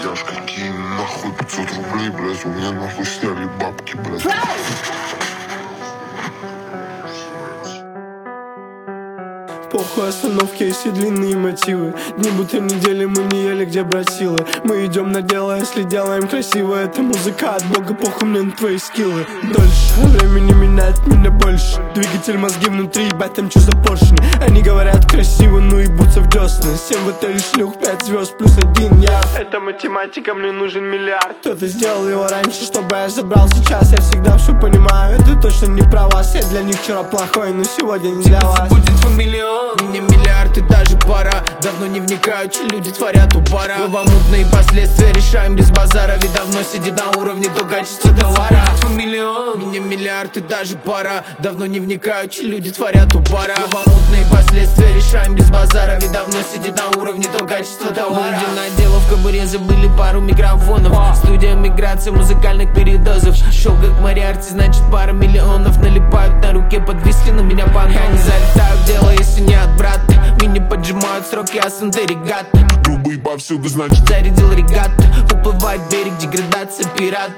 Яш, какие нахуй 500 рублей, блядь, у меня нахуй сняли бабки, блядь. Похуй остановки, если длинные мотивы. Дни будто недели мы не ели, где брать силы. Мы идем на дело, если делаем красиво. Это музыка от бога, похуй мне на твои скиллы. Дольше, времени меняет меня больше. Двигатель мозги внутри, ебать там чё за поршни. Они говорят красиво, ну ебутся в десны. 7 в отеле шлюх, 5 звезд плюс 1 я. Это математика, мне нужен миллиард. Кто-то сделал его раньше, чтобы я забрал сейчас. Я всегда все понимаю, это точно не про вас. Я для них вчера плохой, но сегодня не для вас. Будет фамилион, мне миллиард и даже пара. Давно не вникаю, че люди творят у бара. Ловомутные последствия решаем без базара. Ведь давно сидит на уровне то качество товара. Миллион, мне миллиард и даже пара. Давно не вникаю, че люди творят у бара. Ловомутные последствия решаем без базара. Ведь давно сидит на уровне то качество товара. Обалденное дело, в кобуре забыли пару микрофонов. Студия миграции музыкальных передозов. Шоу как Мариарти, значит пара миллионов. Налипают на руке, подвисли на меня панов. Я не залетаю в дело, если не от брата. Меня поджимают сроки, а СНТ регата. Трубы повсюду, значит Зарядил регата, уплывает берег, деградация пирата.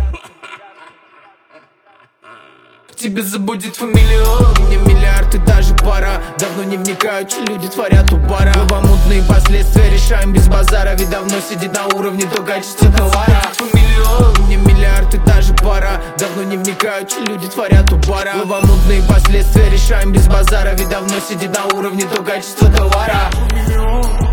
Тебе забудет фамилион, мне миллиард и даже пара. Давно не вникаю, че люди творят у бара. Ловомутные последствия решаем без базара. Ведь давно сидит на уровне то качество товара. Фамилион, мне миллиард и даже пара. Давно не вникаю, че люди творят у бара. Ловомутные последствия решаем без базара. Ведь давно сидит на уровне то качество товара.